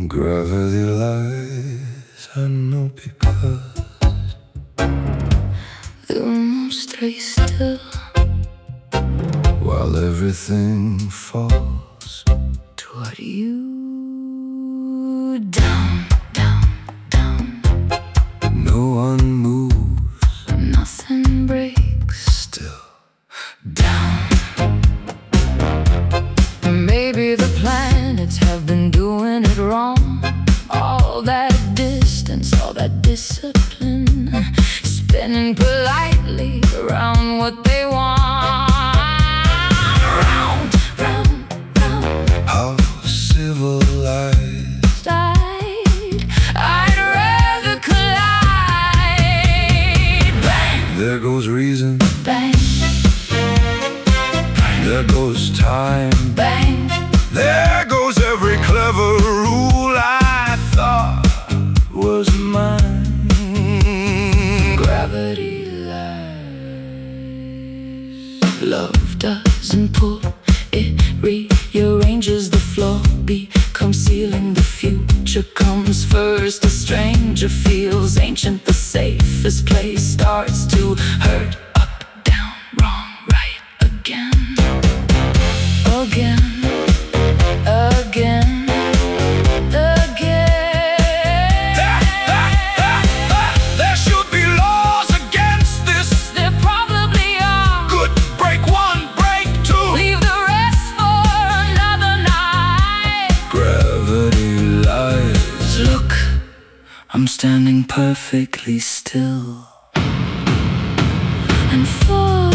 Gravity lies, I know, because the moon stays still while everything falls toward you. Down, down, down. No one moves, Nothing breaks. still Down. Maybe the planets have been doing it wrong. All that distance, all that discipline, spinning politely around what they want. Round, round, round. how civilized. I'd rather collide. Bang, There goes reason, bang, there goes time, bang. there goes every clever rule I thought was mine. Gravity lies. Love doesn't pull, it rearranges the floor, becomes ceiling. The future comes first. A stranger feels ancient. The safest place starts to hurt. Up, down, wrong, right, again. Again. Again. There should be laws against this. There probably are. Good, break one, break two. Leave the rest for another night. Gravity lies. Look, I'm standing perfectly still, and for